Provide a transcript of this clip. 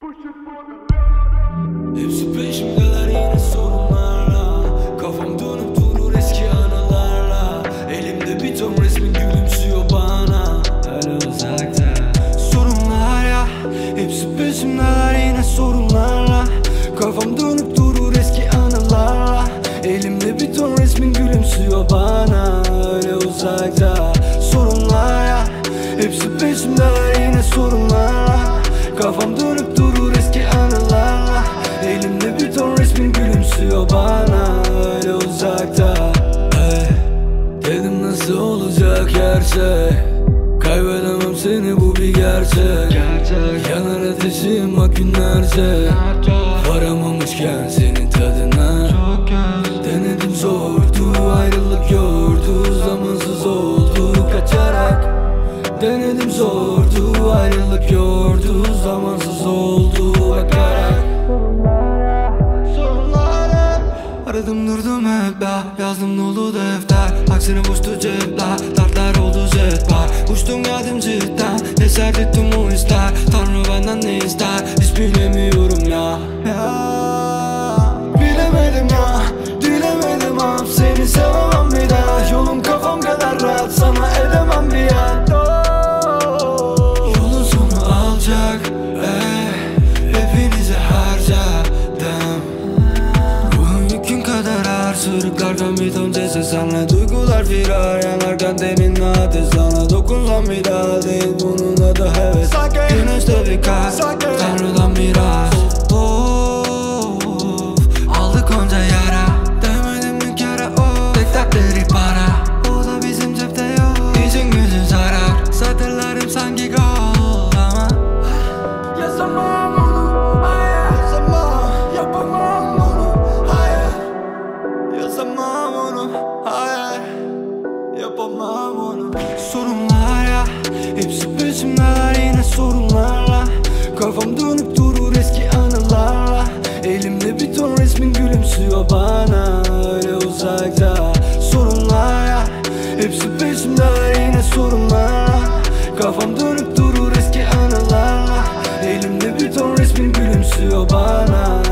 Hepsi peşimdeler yine sorunlarla. Kafam dönüp durur eski anılarla. Elimde bir ton resmin gülümsüyor bana öyle uzakta. Sorunlar ya, hepsi peşimdeler yine sorunlarla. Kafam dönüp durur eski anılarla. Elimde bir ton resmin gülümsüyor bana öyle uzakta. Sorunlar ya, hepsi peşimdeler yine sorunlarla. Kafam dönüp durur eski anılarla. Elimde bir ton resmin gülümsüyor bana öyle uzakta. Hey, dedim nasıl olacak her şey. Kaybedemem seni bu bir gerçek. Yanar ateşim bak günlerce. Varamamışken senin tadına. Denedim zordu, ayrılık yordu. Zamansız oldu kaçarak. Denedim zordu, ayrılık yordu. Zamansız oldu bakarak. Sorunlara aradım durdum hep ya. Yazdım dolu defter. Aksine boştu cepler. Dertler oldu zetler. Uçtum geldim cidden. Eser ettim o ister. Tanrı benden ne ister hiç bilemiyorum ya. Bilemedim ya, dilemedim ah. Seni sevemem bir daha. Yolum kafam kadar rahat, sana edemem bir ya. Yolun sonu alacak, hepinizi harcadım. Ruhun yükün kadar ağır. Sürüklerken bir ton ceset senle. Duygular firar yanarken tenin adı. Sana dokunsam bir daha değil bunun adı heves. Güneşte bir kalp, Tanrı'dan miras. Aldık onca yara, demedim bir kere o. Tek dertleri para, o da bizim cepte yok. İçin gücün zarar, satırlarım sanki gol ama yazamam onu, hayır. Yazamam, yapamam onu, hayır. Yazamam onu, hayır. Yapamam onu. Sorunlar ya, hepsi peşimdeler yine sorunlarla. Kafam dönüp durur eski anılarla. Elimde bir ton resmin gülümsüyor bana öyle uzakta. Sorunlar ya, hepsi peşimdeler yine sorunlarla. Kafam dönüp durur eski anılarla. Elimde bir ton resmin gülümsüyor bana